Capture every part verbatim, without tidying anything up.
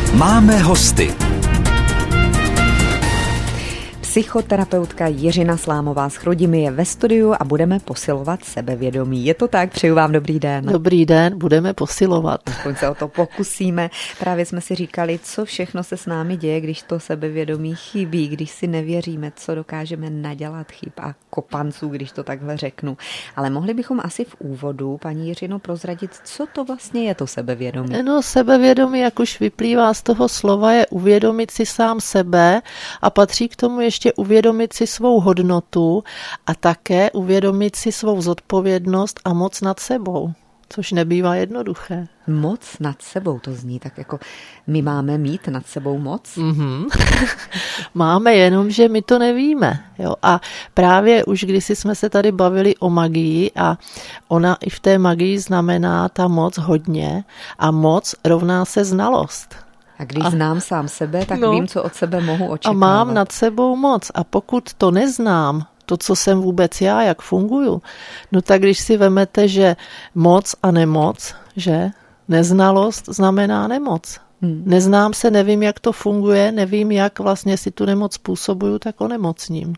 Máme hosty. Psychoterapeutka Jiřina Slámová z Chrudimi je ve studiu a budeme posilovat sebevědomí. Je to tak? Přeju vám dobrý den. Dobrý den, budeme posilovat. Aspoň se o to pokusíme. Právě jsme si říkali, co všechno se s námi děje, když to sebevědomí chybí, když si nevěříme, co dokážeme nadělat chyb a kopanců, když to takhle řeknu. Ale mohli bychom asi v úvodu, paní Jiřino, prozradit, co to vlastně je to sebevědomí? No, sebevědomí, jak už vyplývá z toho slova, je uvědomit si sám sebe a patří k tomu ještě uvědomit si svou hodnotu a také uvědomit si svou zodpovědnost a moc nad sebou, což nebývá jednoduché. Moc nad sebou, to zní tak jako my máme mít nad sebou moc? Mm-hmm. Máme, jenom že my to nevíme. Jo? A právě už kdysi jsme se tady bavili o magii a ona i v té magii znamená ta moc hodně a moc rovná se znalost. A když a, znám sám sebe, tak no, vím, co od sebe mohu očekávat. A mám nad sebou moc. A pokud to neznám, to, co jsem vůbec já, jak funguju, no tak když si vemete, že moc a nemoc, že neznalost znamená nemoc. Hmm. Neznám se, nevím, jak to funguje, nevím, jak vlastně si tu nemoc způsobuju, tak onemocním.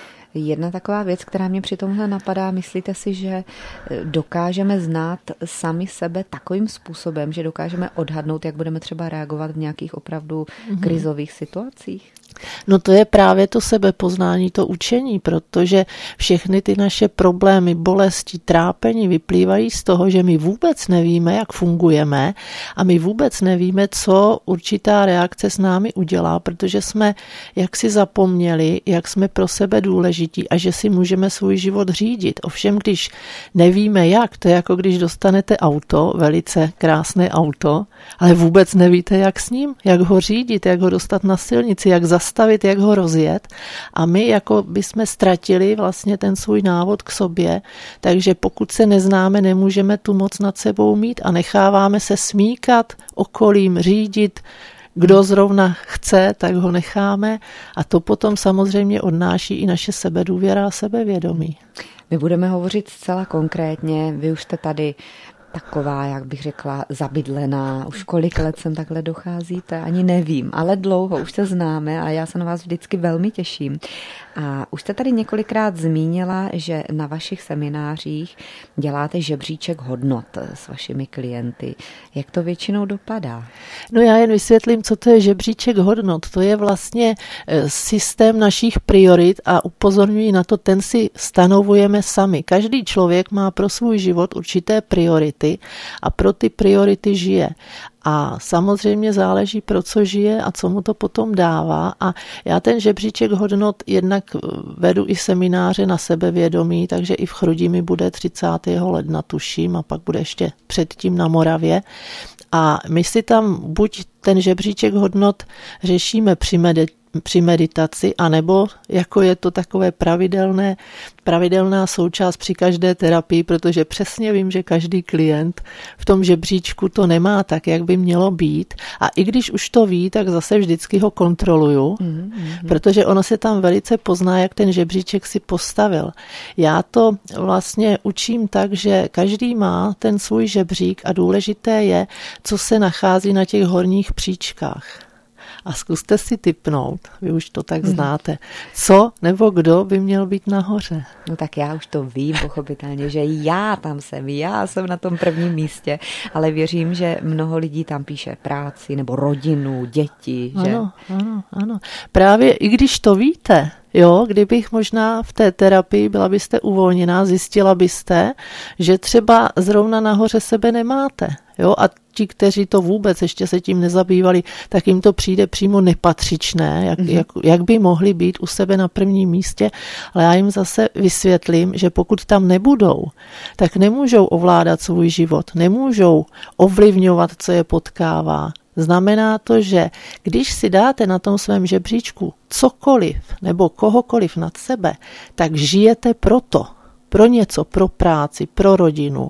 Jedna taková věc, která mě při tomhle napadá, myslíte si, že dokážeme znát sami sebe takovým způsobem, že dokážeme odhadnout, jak budeme třeba reagovat v nějakých opravdu mm-hmm. krizových situacích? No to je právě to sebepoznání, to učení, protože všechny ty naše problémy, bolesti, trápení vyplývají z toho, že my vůbec nevíme, jak fungujeme a my vůbec nevíme, co určitá reakce s námi udělá, protože jsme jaksi zapomněli, jak jsme pro sebe důležití a že si můžeme svůj život řídit. Ovšem, když nevíme jak, to je jako když dostanete auto, velice krásné auto, ale vůbec nevíte, jak s ním, jak ho řídit, jak ho dostat na silnici, jak zastavit, jak ho rozjet a my jako bychom ztratili vlastně ten svůj návod k sobě, takže pokud se neznáme, nemůžeme tu moc nad sebou mít a necháváme se smíkat okolím, řídit, kdo zrovna chce, tak ho necháme a to potom samozřejmě odnáší i naše sebedůvěra a sebevědomí. My budeme hovořit zcela konkrétně, vy už jste tady taková, jak bych řekla, zabydlená. Už kolik let sem takhle docházíte, ani nevím, ale dlouho, už se známe a já se na vás vždycky velmi těším. A už jste tady několikrát zmínila, že na vašich seminářích děláte žebříček hodnot s vašimi klienty. Jak to většinou dopadá? No já jen vysvětlím, co to je žebříček hodnot. To je vlastně systém našich priorit a upozorňuji na to, ten si stanovujeme sami. Každý člověk má pro svůj život určité priority a pro ty priority žije. A samozřejmě záleží, pro co žije a co mu to potom dává. A já ten žebříček hodnot jednak vedu i semináře na sebevědomí, takže i v Chrudimi bude třicátého ledna, tuším, a pak bude ještě předtím na Moravě. A my si tam buď ten žebříček hodnot řešíme při meditaci, při meditaci, anebo jako je to takové pravidelné, pravidelná součást při každé terapii, protože přesně vím, že každý klient v tom žebříčku to nemá tak, jak by mělo být a i když už to ví, tak zase vždycky ho kontroluju, mm-hmm. protože ono se tam velice pozná, jak ten žebříček si postavil. Já to vlastně učím tak, že každý má ten svůj žebřík a důležité je, co se nachází na těch horních příčkách. A zkuste si tipnout, vy už to tak znáte, co nebo kdo by měl být nahoře. No tak já už to vím, pochopitelně, že já tam jsem, já jsem na tom prvním místě, ale věřím, že mnoho lidí tam píše práci nebo rodinu, děti. Že? Ano, ano, ano. Právě i když to víte, jo, kdybych možná v té terapii byla byste uvolněná, zjistila byste, že třeba zrovna nahoře sebe nemáte, jo, a ti, kteří to vůbec ještě se tím nezabývali, tak jim to přijde přímo nepatřičné, jak, mm-hmm. jak, jak by mohli být u sebe na prvním místě, ale já jim zase vysvětlím, že pokud tam nebudou, tak nemůžou ovládat svůj život, nemůžou ovlivňovat, co je potkává. Znamená to, že když si dáte na tom svém žebříčku cokoliv nebo kohokoliv nad sebe, tak žijete proto, pro něco, pro práci, pro rodinu,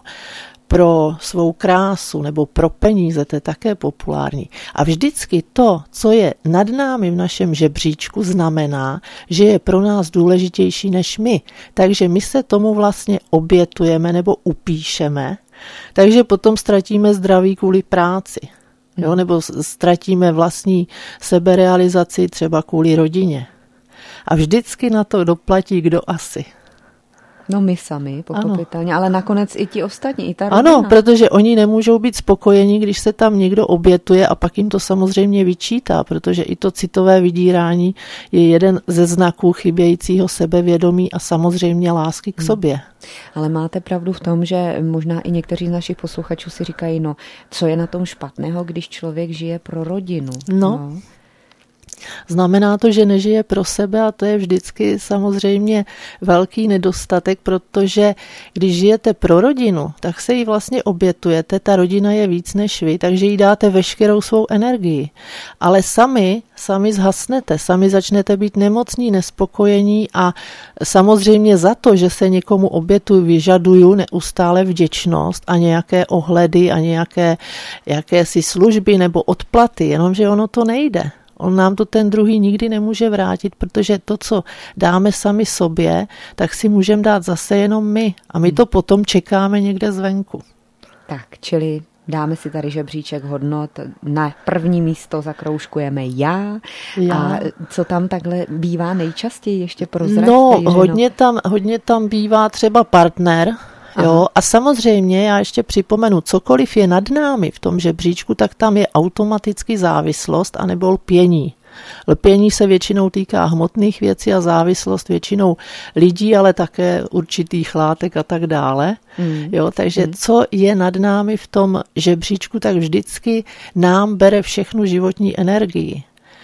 pro svou krásu nebo pro peníze, to je také populární. A vždycky to, co je nad námi v našem žebříčku, znamená, že je pro nás důležitější než my. Takže my se tomu vlastně obětujeme nebo upíšeme, takže potom ztratíme zdraví kvůli práci. Jo? Nebo ztratíme vlastní seberealizaci třeba kvůli rodině. A vždycky na to doplatí kdo asi. No my sami, pochopitelně, ale nakonec i ti ostatní, i ta rodina. Ano, protože oni nemůžou být spokojeni, když se tam někdo obětuje a pak jim to samozřejmě vyčítá, protože i to citové vydírání je jeden ze znaků chybějícího sebevědomí a samozřejmě lásky k sobě. Hmm. Ale máte pravdu v tom, že možná i někteří z našich posluchačů si říkají, no, co je na tom špatného, když člověk žije pro rodinu. No. no. Znamená to, že nežije pro sebe a to je vždycky samozřejmě velký nedostatek, protože když žijete pro rodinu, tak se jí vlastně obětujete, ta rodina je víc než vy, takže jí dáte veškerou svou energii. Ale sami, sami zhasnete, sami začnete být nemocní, nespokojení a samozřejmě za to, že se někomu obětuju, vyžaduju neustále vděčnost a nějaké ohledy a nějaké jakési služby nebo odplaty, jenomže ono to nejde. On nám to ten druhý nikdy nemůže vrátit, protože to, co dáme sami sobě, tak si můžeme dát zase jenom my. A my to potom čekáme někde zvenku. Tak, čili dáme si tady žebříček hodnot. Na první místo zakroužkujeme já. já. A co tam takhle bývá nejčastěji ještě prozraďte? No, hodně tam, hodně tam bývá třeba partner. Jo, a samozřejmě já ještě připomenu, cokoliv je nad námi v tom žebříčku, tak tam je automaticky závislost anebo lpění. Lpění se většinou týká hmotných věcí a závislost většinou lidí, ale také určitých látek a tak dále. Mm. Jo, takže mm. co je nad námi v tom žebříčku, tak vždycky nám bere všechnu životní energii.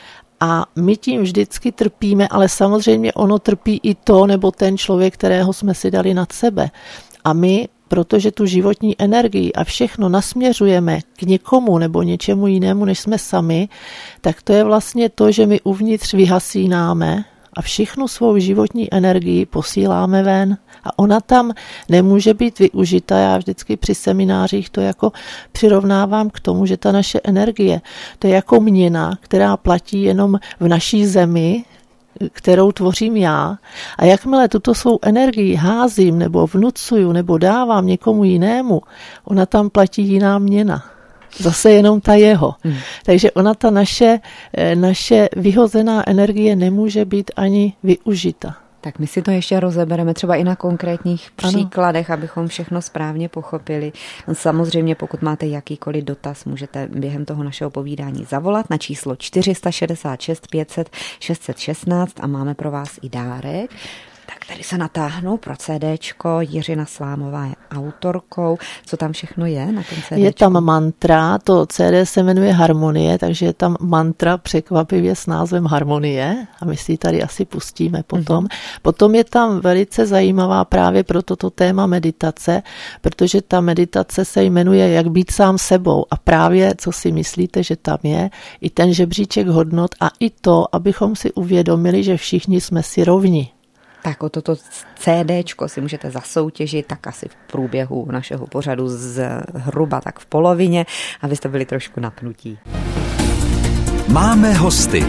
A my tím vždycky trpíme, ale samozřejmě ono trpí i to, nebo ten člověk, kterého jsme si dali nad sebe. A my, protože tu životní energii a všechno nasměřujeme k někomu nebo něčemu jinému, než jsme sami, tak to je vlastně to, že my uvnitř vyhasínáme a všechnu svou životní energii posíláme ven. A ona tam nemůže být využita. Já vždycky při seminářích to jako přirovnávám k tomu, že ta naše energie, to je jako měna, která platí jenom v naší zemi, kterou tvořím já. A jakmile tuto svou energii házím nebo vnucuju nebo dávám někomu jinému, ona tam platí jiná měna. Zase jenom ta jeho. Hmm. Takže ona ta naše, naše vyhozená energie nemůže být ani využita. Tak my si to ještě rozebereme třeba i na konkrétních příkladech, ano. abychom všechno správně pochopili. Samozřejmě, pokud máte jakýkoliv dotaz, můžete během toho našeho povídání zavolat na číslo čtyři šedesát šest pět set šest set šestnáct a máme pro vás i dárek. Tak tady se natáhnou pro CDčko. Jiřina Slámová je autorkou. Co tam všechno je na tom CDčku? Je tam mantra, to C D se jmenuje Harmonie, takže je tam mantra překvapivě s názvem Harmonie a my si ji tady asi pustíme potom. Mm-hmm. Potom je tam velice zajímavá právě pro toto téma meditace, protože ta meditace se jmenuje Jak být sám sebou a právě, co si myslíte, že tam je, i ten žebříček hodnot a i to, abychom si uvědomili, že všichni jsme si rovni. Tak o toto CDčko si můžete zasoutěžit tak asi v průběhu našeho pořadu zhruba tak v polovině, abyste byli trošku napnutí. Máme hosty.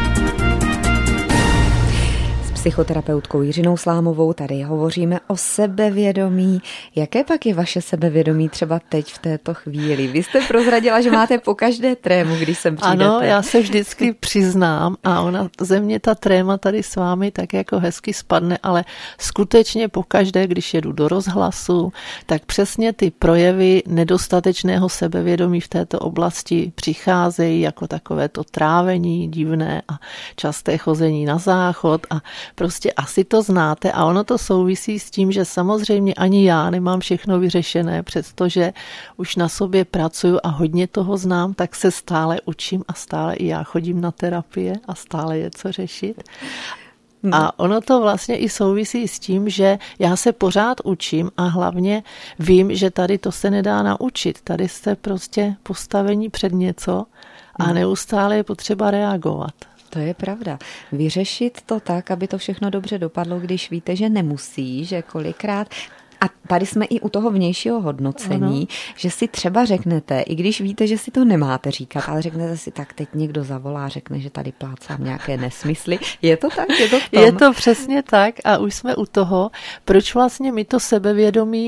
Psychoterapeutkou Jiřinou Slámovou tady hovoříme o sebevědomí. Jaké pak je vaše sebevědomí třeba teď v této chvíli? Vy jste prozradila, že máte po každé trému, když sem přijdete. Ano, já se vždycky přiznám a ona ze mě ta tréma tady s vámi tak jako hezky spadne, ale skutečně po každé, když jedu do rozhlasu, tak přesně ty projevy nedostatečného sebevědomí v této oblasti přicházejí jako takové to trávení divné a časté chození na záchod a prostě asi to znáte a ono to souvisí s tím, že samozřejmě ani já nemám všechno vyřešené, přestože už na sobě pracuju a hodně toho znám, tak se stále učím a stále i já chodím na terapie a stále je co řešit. Hmm. A ono to vlastně i souvisí s tím, že já se pořád učím a hlavně vím, že tady to se nedá naučit. Tady jste prostě postavení před něco a neustále je potřeba reagovat. To je pravda. Vyřešit to tak, aby to všechno dobře dopadlo, když víte, že nemusí, že kolikrát... A tady jsme i u toho vnějšího hodnocení, ano. že si třeba řeknete, i když víte, že si to nemáte říkat, ale řeknete si, tak teď někdo zavolá, řekne, že tady plácám nějaké nesmysly. Je to tak? Je to v tom? Je to přesně tak a už jsme u toho, proč vlastně my to sebevědomí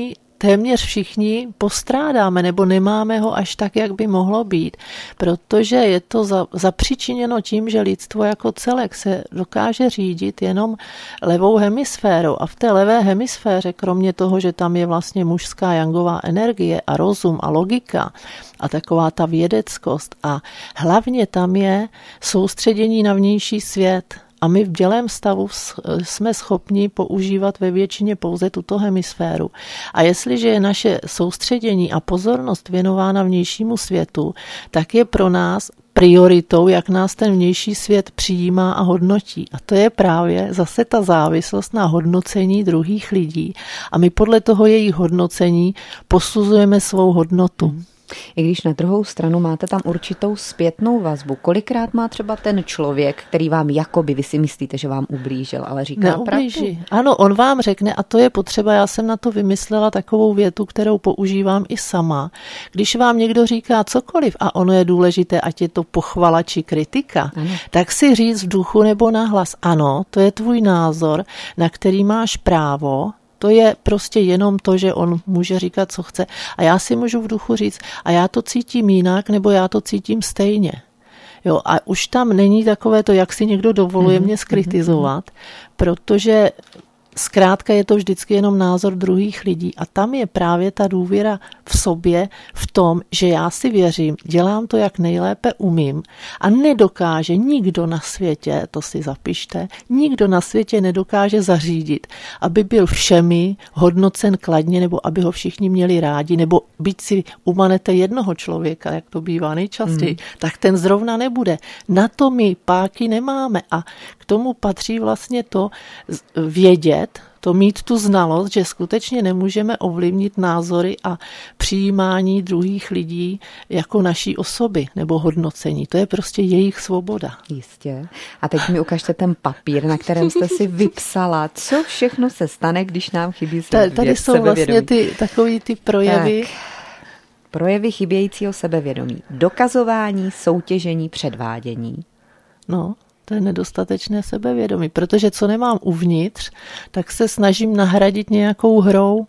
téměř všichni postrádáme nebo nemáme ho až tak, jak by mohlo být, protože je to za, zapříčiněno tím, že lidstvo jako celek se dokáže řídit jenom levou hemisférou a v té levé hemisféře, kromě toho, že tam je vlastně mužská jangová energie a rozum a logika a taková ta vědeckost a hlavně tam je soustředění na vnější svět. A my v bdělém stavu jsme schopni používat ve většině pouze tuto hemisféru. A jestliže je naše soustředění a pozornost věnována vnějšímu světu, tak je pro nás prioritou, jak nás ten vnější svět přijímá a hodnotí. A to je právě zase ta závislost na hodnocení druhých lidí. A my podle toho jejich hodnocení posuzujeme svou hodnotu. I když na druhou stranu máte tam určitou zpětnou vazbu. Kolikrát má třeba ten člověk, který vám jakoby, vy si myslíte, že vám ublížil, ale říká Neublíží. pravdu? Ano, on vám řekne, a to je potřeba, já jsem na to vymyslela takovou větu, kterou používám i sama. Když vám někdo říká cokoliv a ono je důležité, ať je to pochvala či kritika, ano. tak si říct v duchu nebo nahlas, ano, to je tvůj názor, na který máš právo. To je prostě jenom to, že on může říkat, co chce. A já si můžu v duchu říct, a já to cítím jinak, nebo já to cítím stejně. Jo, a už tam není takové to, jak si někdo dovoluje mm-hmm. mě skritizovat, protože zkrátka je to vždycky jenom názor druhých lidí a tam je právě ta důvěra v sobě v tom, že já si věřím, dělám to, jak nejlépe umím a nedokáže nikdo na světě, to si zapište, nikdo na světě nedokáže zařídit, aby byl všemi hodnocen kladně nebo aby ho všichni měli rádi, nebo byť si umanete jednoho člověka, jak to bývá nejčastěji, mm. tak ten zrovna nebude. Na to my páky nemáme a k tomu patří vlastně to vědět, to mít tu znalost, že skutečně nemůžeme ovlivnit názory a přijímání druhých lidí jako naší osoby nebo hodnocení. To je prostě jejich svoboda. Jistě. A teď mi ukažte ten papír, na kterém jste si vypsala, co všechno se stane, když nám chybí sebevědomí. Tady jsou vlastně ty takový ty projevy. Tak. Projevy chybějícího sebevědomí. Dokazování, soutěžení, předvádění. No. To je nedostatečné sebevědomí, protože co nemám uvnitř, tak se snažím nahradit nějakou hrou.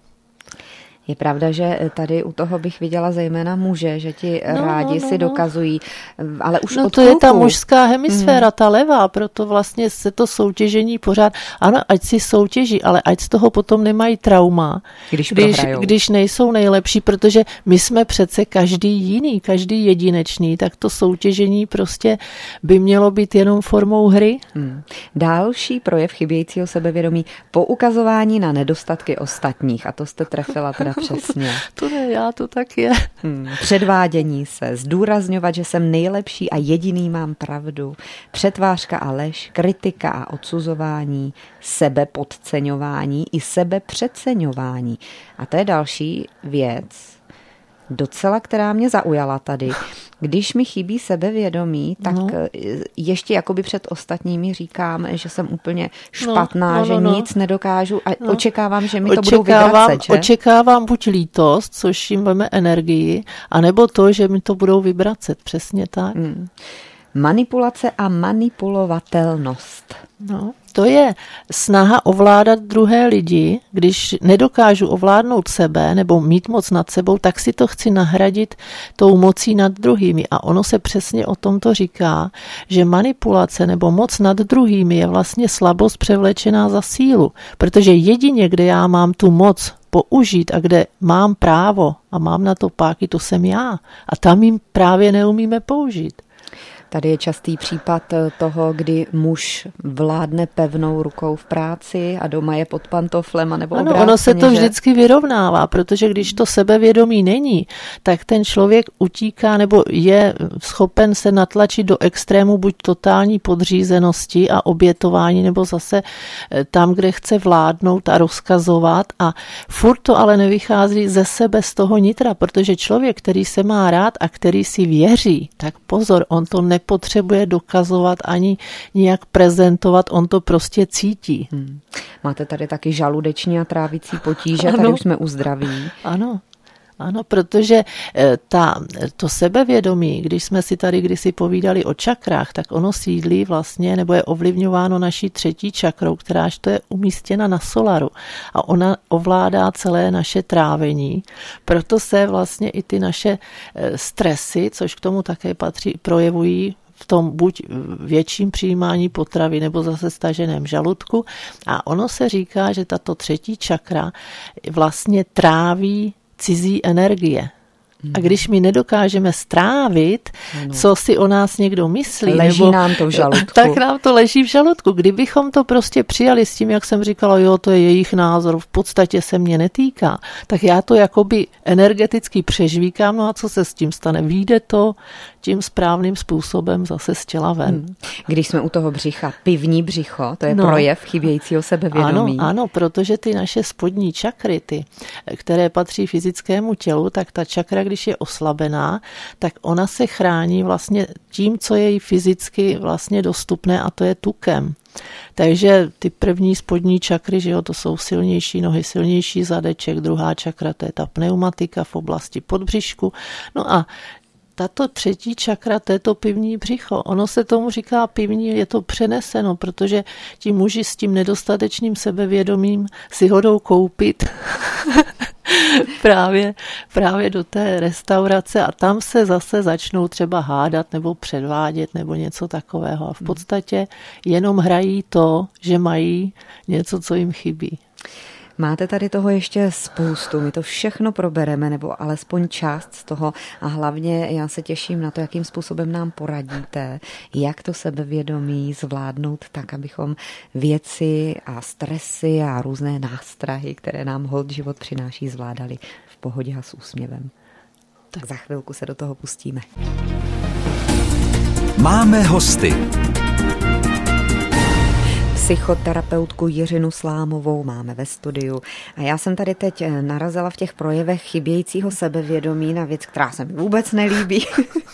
Je pravda, že tady u toho bych viděla zejména muže, že ti no, rádi no, no, si dokazují, ale už no od to kluku. Je ta mužská hemisféra, mm. ta levá, proto vlastně se to soutěžení pořád, ano, ať si soutěží, ale ať z toho potom nemají trauma, když, když, když nejsou nejlepší, protože my jsme přece každý jiný, každý jedinečný, tak to soutěžení prostě by mělo být jenom formou hry. Mm. Další projev chybějícího sebevědomí, poukazování na nedostatky ostatních, a to jste trefila teda přesně. To ne, já to tak je. Hmm. Předvádění se, zdůrazňovat, že jsem nejlepší a jediný mám pravdu. Přetvářka a lež, kritika a odsuzování, sebepodceňování i sebepřeceňování. A to je další věc, docela, která mě zaujala tady. Když mi chybí sebevědomí, tak no. ještě jakoby před ostatními říkám, že jsem úplně špatná, no, no, no, no. že nic nedokážu a no. očekávám, že mi to očekávám, budou vyvracet, že? Očekávám buď lítost, což jim veme energii, anebo to, že mi to budou vyvracet. Přesně tak. Hmm. Manipulace a manipulovatelnost. No, to je snaha ovládat druhé lidi. Když nedokážu ovládnout sebe nebo mít moc nad sebou, tak si to chci nahradit tou mocí nad druhými. A ono se přesně o tomto říká, že manipulace nebo moc nad druhými je vlastně slabost převlečená za sílu. Protože jedině, kde já mám tu moc použít a kde mám právo a mám na to páky, to jsem já. A tam jim právě neumíme použít. Tady je častý případ toho, kdy muž vládne pevnou rukou v práci a doma je pod pantoflem a nebo obráceně. Ano, ono se to vždycky vyrovnává, protože když to sebevědomí není, tak ten člověk utíká nebo je schopen se natlačit do extrému buď totální podřízenosti a obětování, nebo zase tam, kde chce vládnout a rozkazovat a furt to ale nevychází ze sebe z toho nitra, protože člověk, který se má rád a který si věří, tak pozor, on to ne potřebuje dokazovat ani nijak prezentovat, on to prostě cítí. Hmm. Máte tady taky žaludeční a trávicí potíže, ano. Tady už jsme u zdraví. Ano. Ano, protože ta, to sebevědomí, když jsme si tady kdysi povídali o čakrách, tak ono sídlí vlastně, nebo je ovlivňováno naší třetí čakrou, kteráž to je umístěna na solaru. A ona ovládá celé naše trávení. Proto se vlastně i ty naše stresy, což k tomu také patří, projevují v tom buď větším přijímání potravy nebo zase staženém žaludku. A ono se říká, že tato třetí čakra vlastně tráví cizí energie. A když my nedokážeme strávit, ano. co si o nás někdo myslí, leží nebo, nám to v žaludku. Tak nám to leží v žaludku. Kdybychom to prostě přijali s tím, jak jsem říkala, jo, to je jejich názor, v podstatě se mě netýká, tak já to jakoby energeticky přežvíkám, no a co se s tím stane? Vyjde to tím správným způsobem zase z těla ven. Hmm. Když jsme u toho břicha, pivní břicho, to je no. projev chybějícího sebevědomí. Ano, ano, protože ty naše spodní čakry, ty, které patří fyzickému tělu, tak ta čakra, když je oslabená, tak ona se chrání vlastně tím, co je jí fyzicky vlastně dostupné, a to je tukem. Takže ty první spodní čakry, že jo, to jsou silnější nohy, silnější zadeček, druhá čakra, to je ta pneumatika v oblasti podbřišku. No a tato třetí čakra, to je to pivní břicho. Ono se tomu říká pivní, je to přeneseno, protože ti muži s tím nedostatečným sebevědomím si ho jdou koupit právě, právě do té restaurace a tam se zase začnou třeba hádat nebo předvádět nebo něco takového. A v podstatě jenom hrají to, že mají něco, co jim chybí. Máte tady toho ještě spoustu, my to všechno probereme, nebo alespoň část z toho a hlavně já se těším na to, jakým způsobem nám poradíte, jak to sebevědomí zvládnout tak, abychom věci a stresy a různé nástrahy, které nám holt život přináší, zvládali v pohodě a s úsměvem. Tak za chvilku se do toho pustíme. Máme hosty. Psychoterapeutku Jiřinu Slámovou máme ve studiu a já jsem tady teď narazila v těch projevech chybějícího sebevědomí na věc, která se mi vůbec nelíbí.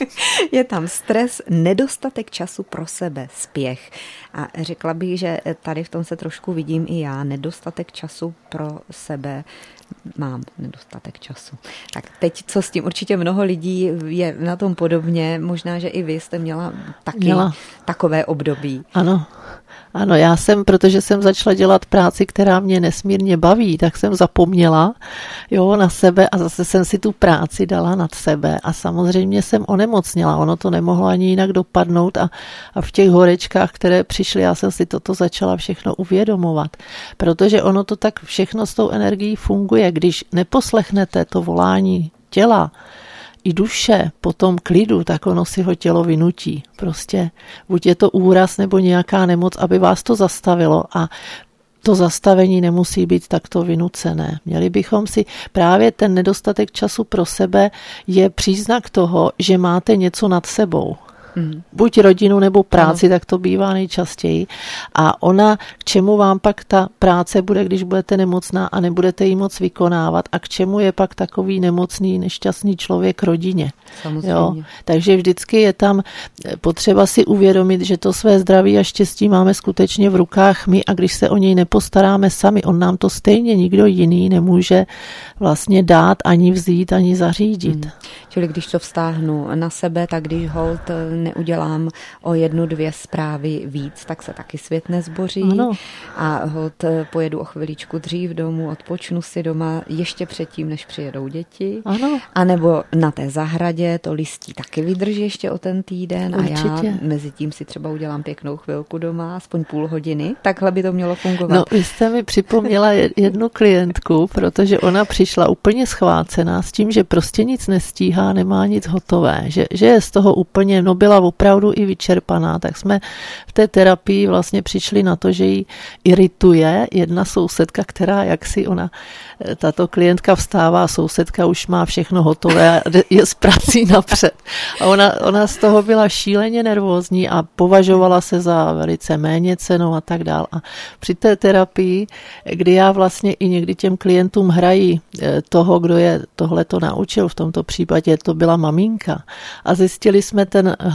Je tam stres, nedostatek času pro sebe, spěch. A řekla bych, že tady v tom se trošku vidím i já, nedostatek času pro sebe, mám nedostatek času. Tak teď, co s tím? Určitě mnoho lidí je na tom podobně, možná, že i vy jste měla taky měla. takové období. Ano. Ano, já jsem, protože jsem začala dělat práci, která mě nesmírně baví, tak jsem zapomněla jo, na sebe a zase jsem si tu práci dala nad sebe a samozřejmě jsem onemocněla. Ono to nemohlo ani jinak dopadnout a, a v těch horečkách, které přišly, já jsem si toto začala všechno uvědomovat, protože ono to tak všechno s tou energií funguje. Když neposlechnete to volání těla, i duše po tom klidu, tak ono si ho tělo vynutí. Prostě buď je to úraz nebo nějaká nemoc, aby vás to zastavilo a to zastavení nemusí být takto vynucené. Měli bychom si právě ten nedostatek času pro sebe je příznak toho, že máte něco nad sebou. Hmm. Buď rodinu nebo práci, ano. Tak to bývá nejčastěji. A ona, k čemu vám pak ta práce bude, když budete nemocná a nebudete ji moc vykonávat a k čemu je pak takový nemocný, nešťastný člověk rodině. Samozřejmě. Jo? Takže vždycky je tam potřeba si uvědomit, že to své zdraví a štěstí máme skutečně v rukách my a když se o něj nepostaráme sami, on nám to stejně nikdo jiný nemůže vlastně dát, ani vzít, ani zařídit. Hmm. Čili když to vztáhnu na sebe, tak když hold neudělám o jednu, dvě zprávy víc, tak se taky svět nezboří. Ano. A hold pojedu o chviličku dřív domů, odpočnu si doma ještě předtím, než přijedou děti. Ano. A nebo na té zahradě to listí taky vydrží ještě o ten týden. Určitě. A já mezi tím si třeba udělám pěknou chvilku doma, aspoň půl hodiny. Takhle by to mělo fungovat. No, vy jste mi připomněla jednu klientku, protože ona přišla úplně schvácená s tím, že prostě nic nestíhá, nemá nic hotové, že, že je z toho úplně, no byla opravdu i vyčerpaná, tak jsme v té terapii vlastně přišli na to, že ji irituje jedna sousedka, která jaksi ona, tato klientka vstává, sousedka už má všechno hotové a je s prací napřed. A ona, ona z toho byla šíleně nervózní a považovala se za velice méněcennou a tak dál. A při té terapii, kdy já vlastně i někdy těm klientům hrají toho, kdo je tohleto naučil, v tomto případě to byla maminka. A zjistili jsme ten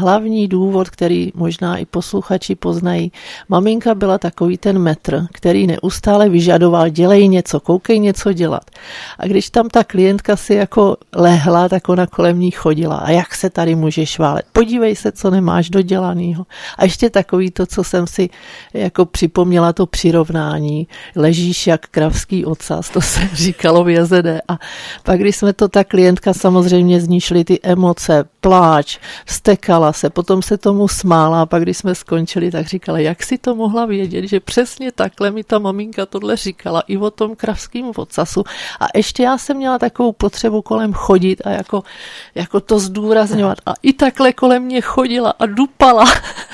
hlavní důvod, který možná i posluchači poznají. Maminka byla takový ten metr, který neustále vyžadoval, dělej něco, koukej něco dělat. A když tam ta klientka si jako lehla, tak ona kolem ní chodila. A jak se tady můžeš válet? Podívej se, co nemáš dodělanýho. A ještě takový to, co jsem si jako připomněla, to přirovnání. Ležíš jak kravský ocas, to se říkalo v J Z D. A pak, když jsme to, ta klientka samozřejmě z ní šly ty emoce, pláč, vztekala se, potom se tomu smála a pak, když jsme skončili, tak říkala, jak si to mohla vědět, že přesně takhle mi ta maminka tohle říkala i o tom kravským ocasu. A ještě já jsem měla takovou potřebu kolem chodit a jako, jako to zdůrazňovat. A i takhle kolem mě chodila a dupala.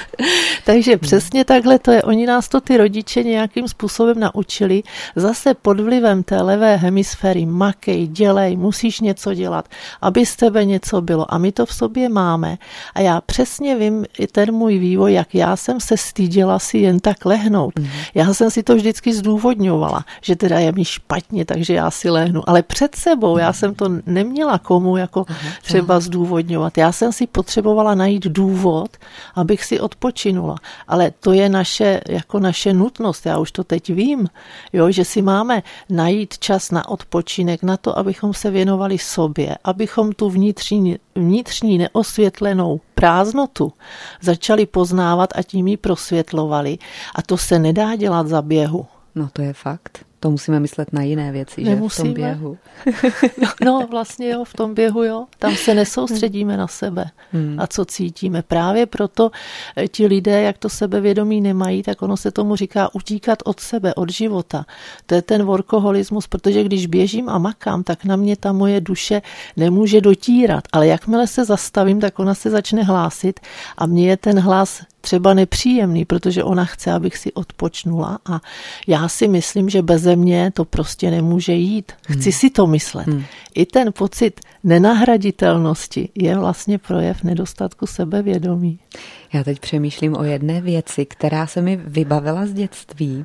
Takže přesně takhle to je. Oni nás to ty rodiče nějakým způsobem naučili. Zase pod vlivem té levé hemisféry makej, dělej, musíš něco dělat, aby z tebe něco bylo. A my to v sobě máme. A já přesně vím i ten můj vývoj, jak já jsem se styděla si jen tak lehnout. Mm. Já jsem si to vždycky zdůvodňovala, že teda je mi špatně, takže já si lehnu. Ale před sebou já jsem to neměla komu jako Aha, třeba zdůvodňovat. Já jsem si potřebovala najít důvod, abych si odpočinula. Ale to je naše, jako naše nutnost. Já už to teď vím, jo, že si máme najít čas na odpočinek, na to, abychom se věnovali sobě, abychom tu vnitřní, vnitřní neosvětlenou prázdnotu začali poznávat a tím ji prosvětlovali. A to se nedá dělat za běhu. No to je fakt. To musíme myslet na jiné věci, Nemusíme. Že v tom běhu. no, no vlastně jo, v tom běhu jo. Tam se nesoustředíme na sebe hmm. a co cítíme. Právě proto ti lidé, jak to sebevědomí nemají, tak ono se tomu říká utíkat od sebe, od života. To je ten workoholismus, protože když běžím a makám, tak na mě ta moje duše nemůže dotírat. Ale jakmile se zastavím, tak ona se začne hlásit a mně je ten hlas třeba nepříjemný, protože ona chce, abych si odpočnula a já si myslím, že beze mě to prostě nemůže jít. Chci hmm. si to myslet. Hmm. I ten pocit nenahraditelnosti je vlastně projev nedostatku sebevědomí. Já teď přemýšlím o jedné věci, která se mi vybavila z dětství,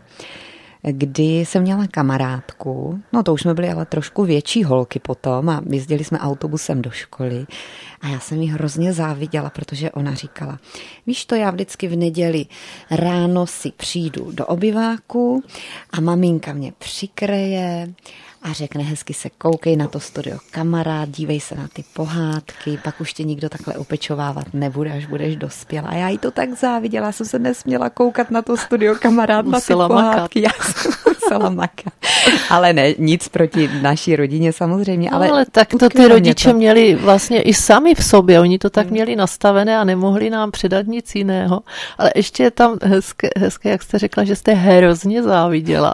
kdy jsem měla kamarádku, no to už jsme byli ale trošku větší holky potom a jezdili jsme autobusem do školy a já jsem jí hrozně záviděla, protože ona říkala, víš to, já vždycky v neděli ráno si přijdu do obyváku a maminka mě přikryje a řekne hezky se koukej na to studio kamarád, dívej se na ty pohádky, pak už tě nikdo takhle opečovávat nebude, až budeš dospělá. A já jí to tak záviděla, jsem se nesměla koukat na to studio kamarád, na ty pohádky. Já jsem musela makat. Ale ne, nic proti naší rodině samozřejmě. No, ale, ale tak to ty rodiče to. měli vlastně i sami v sobě, oni to tak měli nastavené a nemohli nám předat nic jiného. Ale ještě je tam hezké, hezké, jak jste řekla, že jste hrozně záviděla.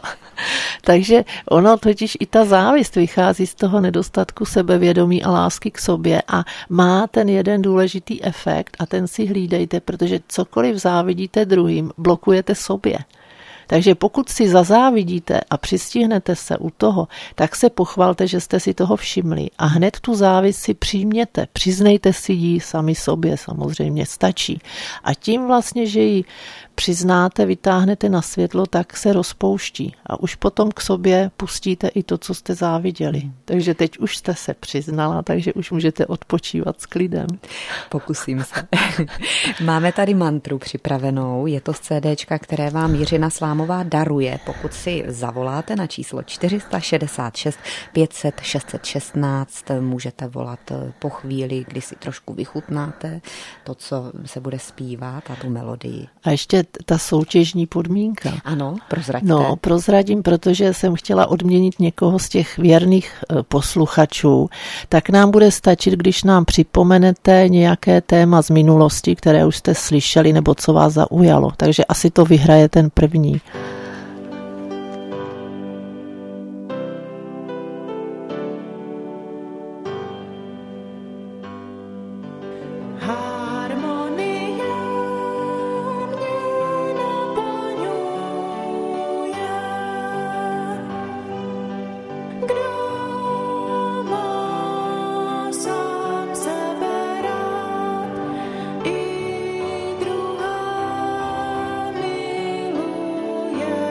Takže ono totiž i ta závist vychází z toho nedostatku sebevědomí a lásky k sobě a má ten jeden důležitý efekt a ten si hlídejte, protože cokoliv závidíte druhým, blokujete sobě. Takže pokud si zazávidíte a přistihnete se u toho, tak se pochvalte, že jste si toho všimli a hned tu závist si přijměte, přiznejte si ji sami sobě, samozřejmě stačí. A tím vlastně, že ji přiznáte, vytáhnete na světlo, tak se rozpouští a už potom k sobě pustíte i to, co jste záviděli. Takže teď už jste se přiznala, takže už můžete odpočívat s klidem. Pokusím se. Máme tady mantru připravenou, je to z CDčka, které vám Jiřina Slámová daruje. Pokud si zavoláte na číslo čtyři šest šest pět set šest set šestnáct, můžete volat po chvíli, kdy si trošku vychutnáte to, co se bude zpívat a tu melodii. A ještě ta soutěžní podmínka. Ano, prozraďte. No, prozradím, protože jsem chtěla odměnit někoho z těch věrných posluchačů. Tak nám bude stačit, když nám připomenete nějaké téma z minulosti, které už jste slyšeli nebo co vás zaujalo. Takže asi to vyhraje ten první. I druhá miluje.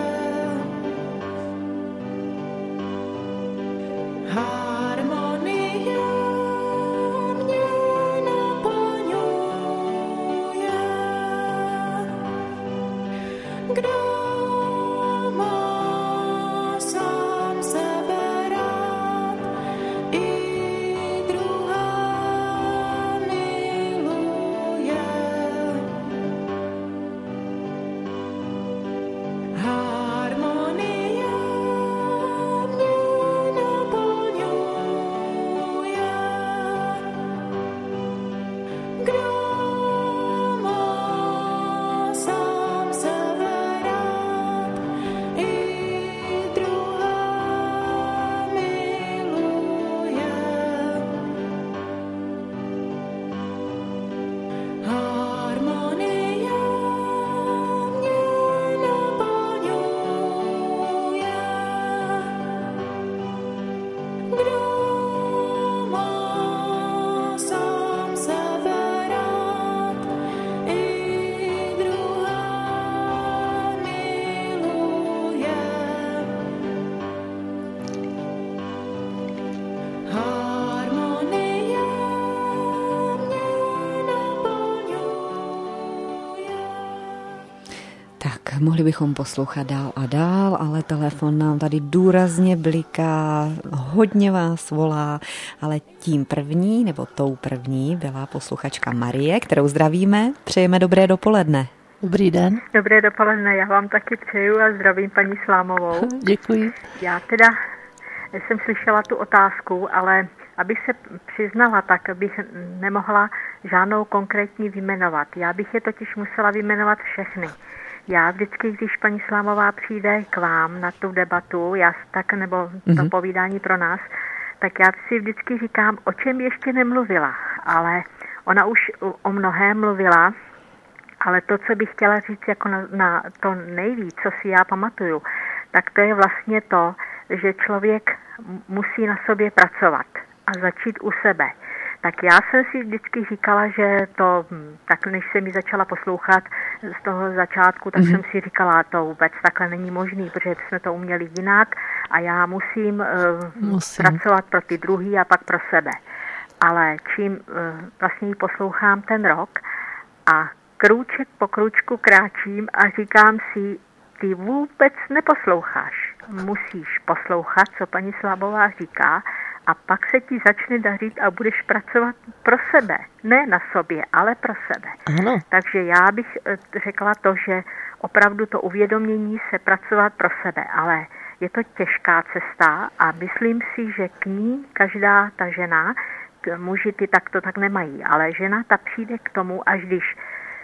Tak, mohli bychom poslouchat dál a dál, ale telefon nám tady důrazně bliká, hodně vás volá, ale tím první, nebo tou první byla posluchačka Marie, kterou zdravíme. Přejeme dobré dopoledne. Dobrý den. Dobré dopoledne, já vám taky přeju a zdravím paní Slámovou. Děkuji. Já teda jsem slyšela tu otázku, ale abych se přiznala, tak bych nemohla žádnou konkrétní vyjmenovat. Já bych je totiž musela vyjmenovat všechny. Já vždycky, když paní Slámová přijde k vám na tu debatu, já tak, nebo to mm-hmm. povídání pro nás, tak já si vždycky říkám, o čem ještě nemluvila, ale ona už o mnohém mluvila, ale to, co bych chtěla říct jako na, na to nejvíc, co si já pamatuju, tak to je vlastně to, že člověk musí na sobě pracovat a začít u sebe. Tak já jsem si vždycky říkala, že to, tak než jsem mi začala poslouchat z toho začátku, tak mm-hmm. jsem si říkala, to vůbec takhle není možný, protože jsme to uměli jinak a já musím, uh, musím. pracovat pro ty druhý a pak pro sebe. Ale čím uh, vlastně ji poslouchám ten rok a krůček po krůčku kráčím a říkám si, ty vůbec neposloucháš. Musíš poslouchat, co paní Slámová říká, a pak se ti začne dařit a budeš pracovat pro sebe. Ne na sobě, ale pro sebe. Ano. Takže já bych řekla to, že opravdu to uvědomění se pracovat pro sebe, ale je to těžká cesta a myslím si, že k ní každá ta žena, muži ty tak to tak nemají, ale žena ta přijde k tomu, až když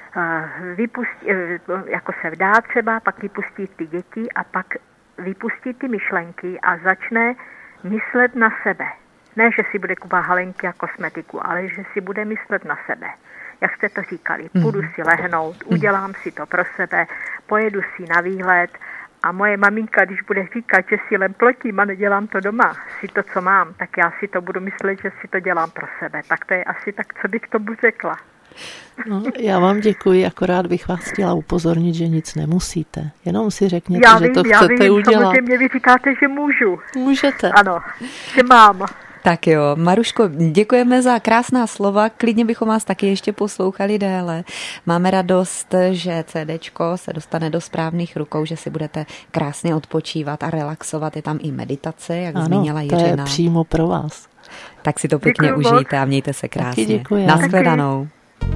vypustí, jako se vdá třeba, pak vypustí ty děti a pak vypustí ty myšlenky a začne myslet na sebe. Ne, že si bude kupovat halenky a kosmetiku, ale že si bude myslet na sebe. Jak jste to říkali, půjdu si lehnout, udělám si to pro sebe, pojedu si na výlet a moje maminka, když bude říkat, že si len plotím a nedělám to doma, si to, co mám, tak já si to budu myslet, že si to dělám pro sebe. Tak to je asi tak, co bych tomu řekla. No, já vám děkuji, akorát bych vás chtěla upozornit, že nic nemusíte. Jenom si řekněte, já že vím, to já chcete vím, udělat. Samozřejmě vy říkáte, že můžu. Můžete. Ano, že mám. Tak jo, Maruško, děkujeme za krásná slova, klidně bychom vás taky ještě poslouchali déle. Máme radost, že CDčko se dostane do správných rukou, že si budete krásně odpočívat a relaxovat. Je tam i meditace, jak ano, zmínila Jiřina. Ano, to je přímo pro vás. Tak si to pěkně Děkuju užijte moc. A mějte se krásně. Taky děkuji. Naschledanou.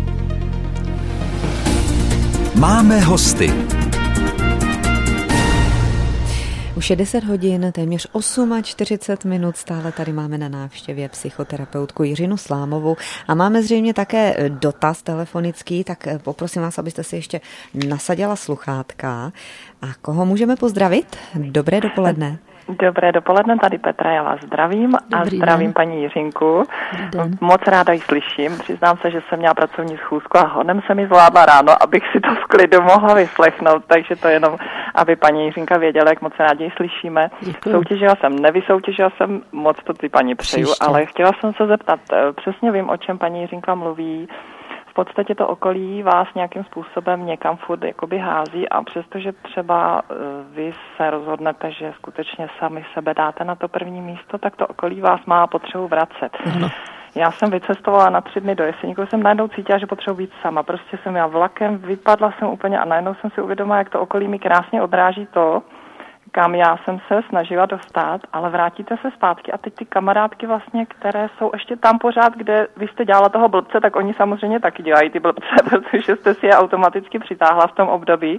Máme hosty. Už je deset hodin, téměř čtyřicet osm minut, stále tady máme na návštěvě psychoterapeutku Jiřinu Slámovou a máme zřejmě také dotaz telefonický, tak poprosím vás, abyste si ještě nasadila sluchátka. A koho můžeme pozdravit? Dobré dopoledne. Dobré dopoledne, tady Petra, já vás zdravím. Dobrý a zdravím den. paní Jiřinku. Moc ráda ji slyším. Přiznám se, že jsem měla pracovní schůzku a hodem se mi zvládla ráno, abych si to v klidu mohla vyslechnout, takže to jenom, aby paní Jiřinka věděla, jak moc rádi ji slyšíme. Děkuju. Soutěžila jsem, nevysoutěžila jsem, moc to ty paní přeju, Příště. Ale chtěla jsem se zeptat, přesně vím, o čem paní Jiřinka mluví. V podstatě to okolí vás nějakým způsobem někam furt jakoby hází a přestože třeba vy se rozhodnete, že skutečně sami sebe dáte na to první místo, tak to okolí vás má potřebu vracet. Ano. Já jsem vycestovala na tři dny do Jeseníku, jsem najednou cítila, že potřebuji být sama. Prostě jsem já vlakem, vypadla jsem úplně a najednou jsem si uvědomila, jak to okolí mi krásně odráží to, kam já jsem se snažila dostat, ale vrátíte se zpátky a teď ty kamarádky vlastně, které jsou ještě tam pořád, kde vy jste dělala toho blbce, tak oni samozřejmě taky dělají ty blbce, protože jste si je automaticky přitáhla v tom období.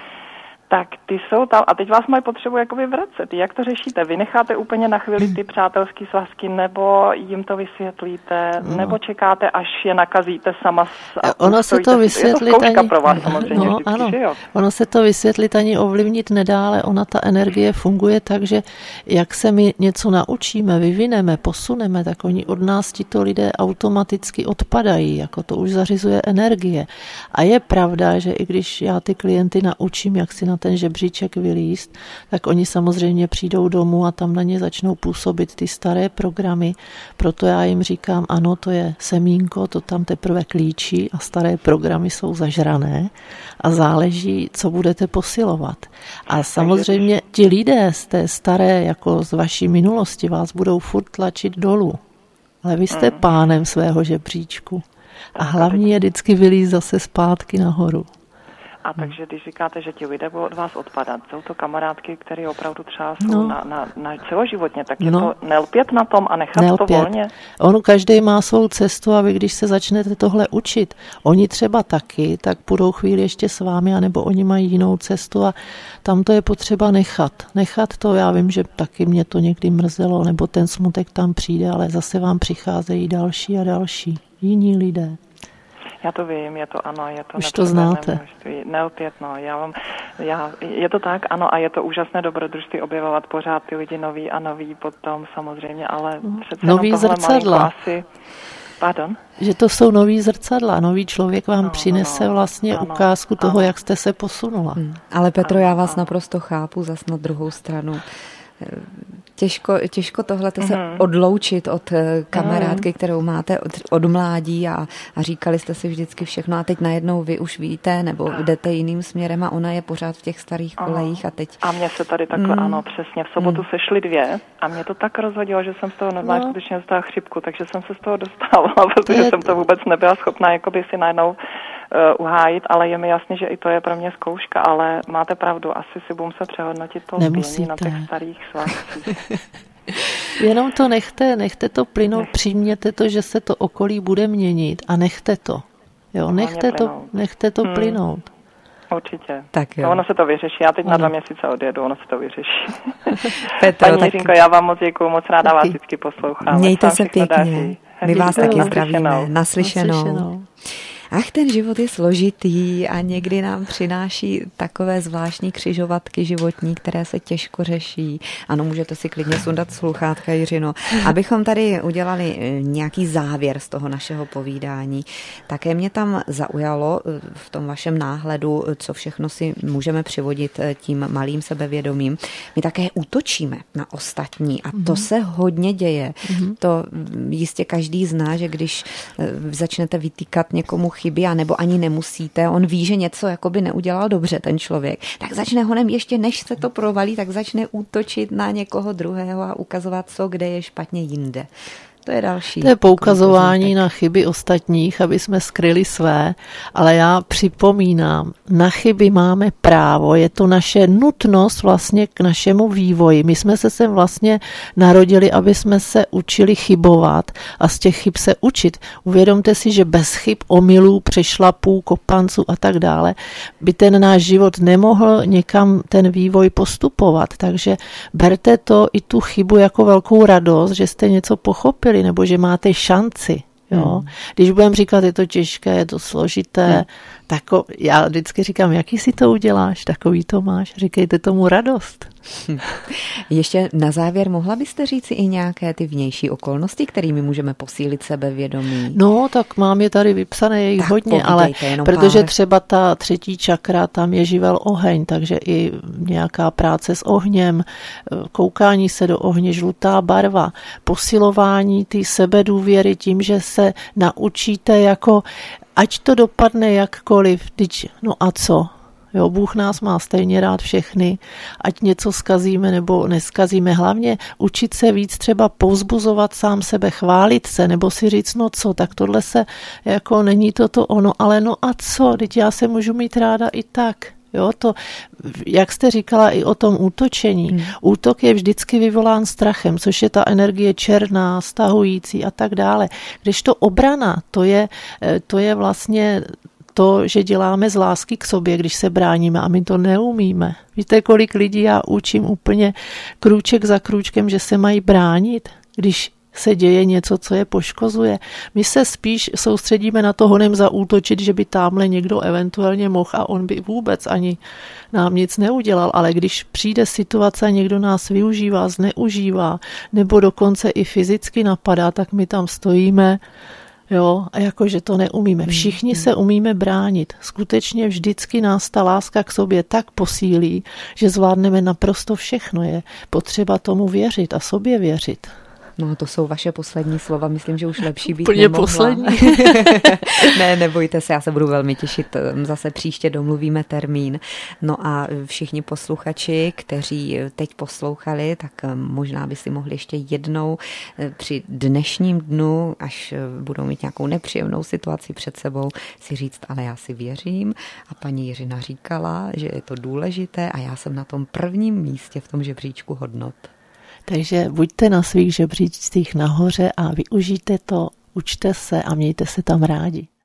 Tak ty jsou tam a teď vás mají potřebu jakoby vracet. Jak to řešíte? Vy necháte úplně na chvíli ty přátelské svazky, nebo jim to vysvětlíte, no. nebo čekáte, až je nakazíte sama a ono se to vysvětlit je to ani, pro vás samozřejmě no, vždycky, ano. že jo? Ono se to vysvětlit ani ovlivnit nedá, ale ona ta energie funguje tak, že jak se my něco naučíme, vyvineme, posuneme, tak oni od nás tito lidé automaticky odpadají, jako to už zařizuje energie. A je pravda, že i když já ty klienty naučím, jak si na ten žebříček vylíst, tak oni samozřejmě přijdou domů a tam na ně začnou působit ty staré programy. Proto já jim říkám, ano, to je semínko, to tam teprve klíčí a staré programy jsou zažrané a záleží, co budete posilovat. A samozřejmě ti lidé z té staré, jako z vaší minulosti, vás budou furt tlačit dolů. Ale vy jste pánem svého žebříčku. A hlavní je vždycky vylízt zase zpátky nahoru. A takže když říkáte, že ti lidé budou od vás odpadat, jsou to kamarádky, které opravdu třeba jsou no. na, na, na celoživotně, tak je no. to nelpět na tom a nechat nelpět. to volně. On každý má svou cestu a vy, když se začnete tohle učit, oni třeba taky, tak budou chvíli ještě s vámi, anebo oni mají jinou cestu a tam to je potřeba nechat. Nechat to, já vím, že taky mě to někdy mrzelo, nebo ten smutek tam přijde, ale zase vám přicházejí další a další, jiní lidé. Já to vím, je to ano, je to už to znáte. Nelpět, no, já vám, já, je to tak, ano, a je to úžasné dobrodružství objevovat pořád ty lidi noví a noví potom samozřejmě, ale no. přece nový jenom tohle zrcadla. Asi, pardon? Že to jsou nový zrcadla, nový člověk vám no, přinese no, vlastně ano, ukázku toho, ano. jak jste se posunula. Hmm. Ale Petro, já vás ano. naprosto chápu, zas na druhou stranu. Těžko, těžko tohleto se mm. odloučit od kamarádky, kterou máte od, od mládí a, a říkali jste si vždycky všechno a teď najednou vy už víte nebo jdete jiným směrem a ona je pořád v těch starých kolejích a teď... A mně se tady takhle, mm. ano, přesně, v sobotu mm. sešly dvě a mě to tak rozhodilo, že jsem z toho normálně no. skutečně dostala chřipku, takže jsem se z toho dostávala, protože je... jsem to vůbec nebyla schopná jakoby si najednou Uh, uhájit, ale je mi jasný, že i to je pro mě zkouška, ale máte pravdu, asi si budu se přehodnotit to lpění na těch starých svazcích. Jenom to nechte, nechte to plynout, Nech. přijměte to, že se to okolí bude měnit a nechte to. Jo, nechte to, nechte to hmm. plynout. Určitě. Tak jo. No, ono se to vyřeší. Já teď ano. na dva měsíce odjedu, ono se to vyřeší. Petro, Paní Jiřinko, já vám moc děkuju, moc ráda taky. Vás vždycky poslouchám. Mějte se pěkně. My vás taky zdravíme. Naslyšenou. Naslyšenou. Ach, ten život je složitý a někdy nám přináší takové zvláštní křižovatky životní, které se těžko řeší. Ano, můžete si klidně sundat sluchátka, Jiřino. Abychom tady udělali nějaký závěr z toho našeho povídání. Také mě tam zaujalo v tom vašem náhledu, co všechno si můžeme přivodit tím malým sebevědomím. My také útočíme na ostatní a to mm-hmm. se hodně děje. Mm-hmm. To jistě každý zná, že když začnete vytýkat někomu chyby, a nebo ani nemusíte, on ví, že něco jakoby neudělal dobře ten člověk, tak začne honem ještě než se to provalí, tak začne útočit na někoho druhého a ukazovat, co kde je špatně jinde. To je další. To je poukazování na chyby ostatních, aby jsme skryli své, ale já připomínám, na chyby máme právo, je to naše nutnost vlastně k našemu vývoji. My jsme se sem vlastně narodili, aby jsme se učili chybovat a z těch chyb se učit. Uvědomte si, že bez chyb, omylů, přešlapů, kopanců a tak dále by ten náš život nemohl někam ten vývoj postupovat. Takže berte to i tu chybu jako velkou radost, že jste něco pochopili, nebo že máte šanci. Jo? Hmm. Když budeme říkat, je to těžké, je to složité, hmm. tak já vždycky říkám, jaký si to uděláš, takový to máš, říkejte tomu radost. Hm. Ještě na závěr mohla byste říct i nějaké ty vnější okolnosti, kterými můžeme posílit sebevědomí? No, tak mám je tady vypsané, je jich tak hodně, ale protože pár. Třeba ta třetí čakra, tam je živel oheň, takže i nějaká práce s ohněm, koukání se do ohně, žlutá barva, posilování té sebedůvěry tím, že se naučíte jako, ať to dopadne jakkoliv, teď, no a co? Jo, Bůh nás má stejně rád všechny, ať něco zkazíme nebo neskazíme. Hlavně učit se víc třeba povzbuzovat sám sebe, chválit se, nebo si říct, no co, tak tohle se, jako není toto ono, ale no a co, teď já se můžu mít ráda i tak. Jo, to, jak jste říkala i o tom útočení, hmm. útok je vždycky vyvolán strachem, což je ta energie černá, stahující a tak dále. Když to obrana, to je, to je vlastně to, že děláme z lásky k sobě, když se bráníme a my to neumíme. Víte, kolik lidí já učím úplně krůček za krůčkem, že se mají bránit, když se děje něco, co je poškozuje. My se spíš soustředíme na to honem zaútočit, že by támhle někdo eventuálně mohl a on by vůbec ani nám nic neudělal, ale když přijde situace a někdo nás využívá, zneužívá, nebo dokonce i fyzicky napadá, tak my tam stojíme, jo, a jakože to neumíme. Všichni se umíme bránit. Skutečně vždycky nás ta láska k sobě tak posílí, že zvládneme naprosto všechno. Je potřeba tomu věřit a sobě věřit. No to jsou vaše poslední slova, myslím, že už lepší být Úplně nemohla. poslední. Ne, nebojte se, já se budu velmi těšit, zase příště domluvíme termín. No a všichni posluchači, kteří teď poslouchali, tak možná by si mohli ještě jednou při dnešním dnu, až budou mít nějakou nepříjemnou situaci před sebou, si říct, ale já si věřím a paní Jiřina říkala, že je to důležité a já jsem na tom prvním místě v tom žebříčku hodnot. Takže buďte na svých žebříčcích nahoře a využijte to, učte se a mějte se tam rádi.